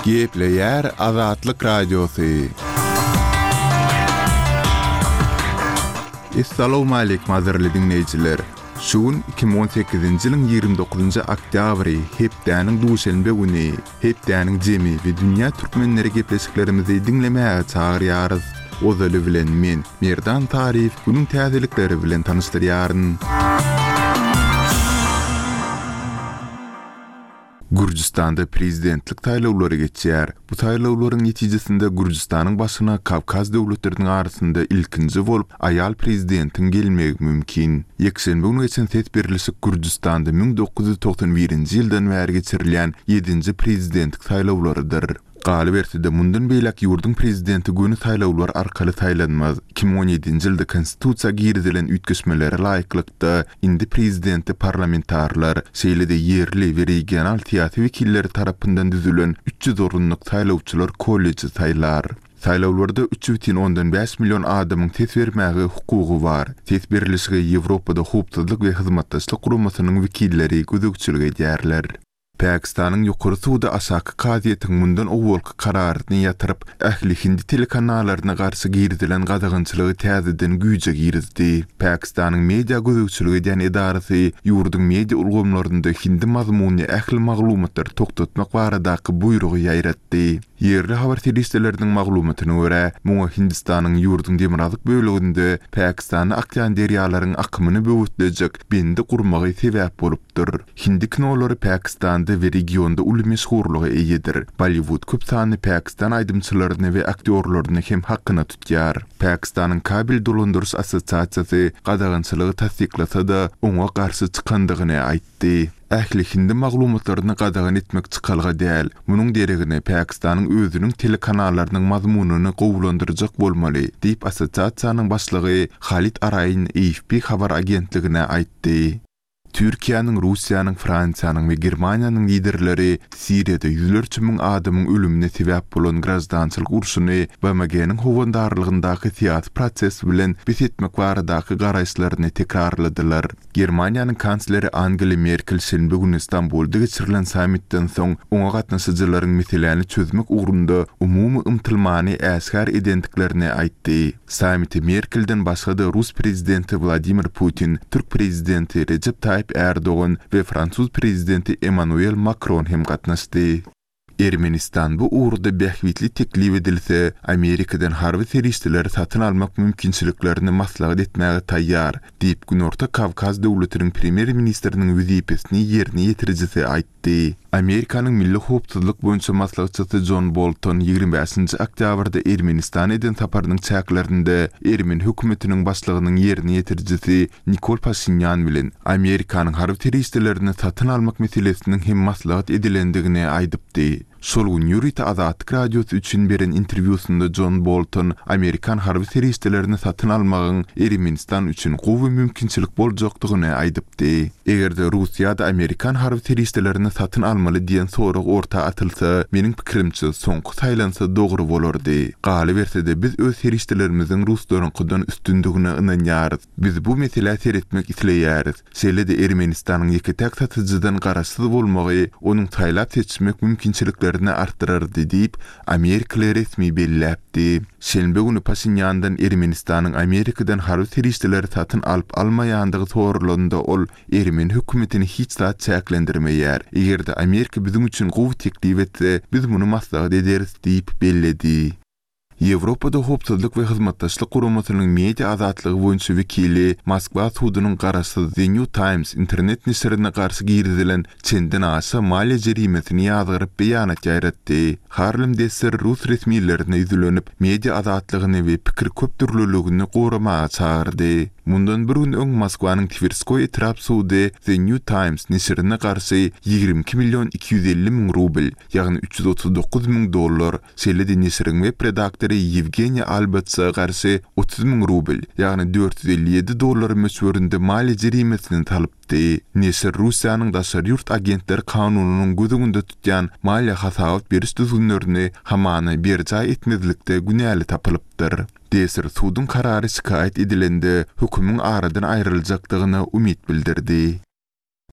Gepleyer Azatlyk Radiosu. Assalamu alaykum azarly dinleyijiler. Şuun 2018-nji ýylyň 29-njy oktýabry hepdäniň duşanbe güni, hepdäniň jemi we dünýä türkmenleri gepleşiklerimizi dinlemäge çagyrýarys. Ozaly bilen men Merdan Tarif günüň täzelikleri bilen tanışdyrýaryn. Gürjistanda prezidentlik taýlawlary geçýär. Bu taýlawlaryň netijesinde Gürjistanyň başyna Kavkaz döwletleriniň arasynda ilkinji bolup aýal prezidentiň gelmegi mümkin. Ýekşenbe günü geçen set berilişik Gürjistanda 1991-nji ýyldan bäri geçirilýän 7-nji prezidentlik taýlawlarydyr. Galyp ertede mundan beýlek ýurdun prezidenti günü taýlawlar arkaly taýlanmaz. 2017-nji ýylda konstitusiýa girdilen ütgeşmelere laýyklykda indi prezidenti parlamentarlar, şeýlede ýerli we regional teatr wekilleri tarapyndan düzülen 300 orunluk taýlawçylar kolleji taýlar. Taýlawlarda 3,5 milyon adamyň tes bermäge hukugy bar. Tes berilişige Ýewropada hukukçylyk we hyzmatdaşlyk guramasynyň wekilleri gözükçülük edýärler. Pakistanyň ýokary suwda aşaky kaziýetiň mundan owalky kararyny ýatyryp, ähli hindi telekanallarına garşy girdilen gadagynçylygy täzeden güýje girdi. Pakistanyň media gözükçüligi edýän edarasy ýurdun media ulgamlarynda hindi mazmuny ähli maglumatlar toktatmak baradaky buýrugy ýaýratdy. Yerli habar televiziýalarynyn maglumatyna görä, muňa Hindistanyň ýurdun demirazyk bölегinde Pakistany akýan derýalaryň akymyny böwütlejek bendi gurmagy sebäp bolupdyr. Hindi kinolary Pakistanda we regionda uly meşhurlygy eýedir. Bollywood köp sanly Pakistan aýdymçylaryny we aktyorlaryny hem hakkyna tutýar. Pakistanyň kabil dolandyrys assosiasiýasy gadagynçylygy tasdiklasa-da oňa garşy çykandygyny aýtdy. Ähli hindi maglumatlaryny gadagan etmek çykalga däl. Munyň deregine Pakistanyň özüniň telekanallarynyn mazmunyny gowulandyrjak bolmaly, diýip assosiasiýanyň başlygy Halit Arayn AFP habar agentligine aýtdy. Türkiýanyň, Russiýanyň, Fransiýanyň we Germaniýanyň liderleri Siriýada ýüzlerçe müň adamyň ölümine sebäp bolan grazdançylyk urşuny BMG-niň howandarlygyndaky siýasy proses bilen besetmek baradaky garaýşlaryny tekrarladylar. Germaniýanyň kansleri Angela Merkel şenbe günü Istanbulda geçirilen sammitden soň oňa gatnaşyjylaryň meselelerini çözmek ugrunda umumy ymtylmany äsgär edendiklerini aýtdy. Sammitde Merkelden başga da Rus prezidenti Vladimir Putin, Türk prezidenti Recep Tayyip Erdoğan ve Fransuz prezidenti Emmanuel Macron hem gatnaşdy. Ermenistan bu uğurda bähwitli teklip edilse, Amerikadan harby teristleri satyn almak mümkinçiliklerini maslahat etmäge taýýar, diýip Günorta Kavkaz döwletiniň premier ministriniň wezipesini ýerine ýetirijisi aýtdy. Amerikanyň milli hukukçylyk boýunça maslahatçysy John Bolton 25-nji oktýabrda Ermenistan eden saparynyň çäklerinde Ermen hökümetiniň başlygynyň ýerine ýetirijisi Nikol Pashinyan bilen Amerikanyň harby teristlerini satyn almak meselesiniň hem maslahat edilendigini aýdypdy. Şol gün Ýurita Azatlyk Radiosu üçin beren interwýusunda John Bolton Amerikan harby teristlerini satyn almagyň Ermenistan üçin gowy mümkinçilik boljakdygyny aýdypdy. Egerde Russiýada Amerikan harby teristlerini satyn almaly diýen sorag orta atylsa, meniň pikirimçe soňky saýlansa dogry bolardy. Galy bersede biz öz teristlerimiziň Ruslaryňkydan üstündigine ynanýarys. Biz bu mesele seretmek isleýäris. Şeýle-de Ermenistanyň ýeketek satyjydan garaşsyz bolmagy onuň taýlap seçmek mümkinçilikleri arttırardy diýip Amerikaly resmi belläpdi. Şenbe günü Pashinyandan Ermenistanyň Amerikadan harby teristleri satyn alyp almaýandygy sorulanda ol Ermen hökümetini hiç zat çäklendirmeýär. Egerde Amerika bizim üçin gowy teklip etse, biz muny maslahat ederiz diýip belledi. Ýewropada hukukçylyk we hyzmatdaşlyk guramasynyň media azatlygy boýunça wekili Moskwa sudynyň garaşy The New Times internet nesrine garşy girdilen çenden aşa maliýe jerimesini ýazgyryp beýanat ýaýratdy. Harlem Desir Rus resmiýetlerine ýüzlenip media azatlygyny we pikir köpdürlüligini goramaga çagyrdy. Mundan bir gün öň Moskwanyň Tverskoy etrap sudy The New Times nesrine garşy 22 milyon 250 min rubl, ýagny 339 min dollar, şeýle-de nesriň web redaktory Yevgeniy Albetsa garşy 30 min rubl, ýagny 457 dollar möçberinde maliýe jerimesini talypdy. Nesir Russiýanyň daşary ýurt agentleri kanunynyň gözüňde tutýan maliýe hasawat beriş düzgünlerini hamany berja etmezlikde günäli tapylypdyr. Desir sudun kararı şikayet edilende hükümün aradan ayrılacakdığına umit bildirdi.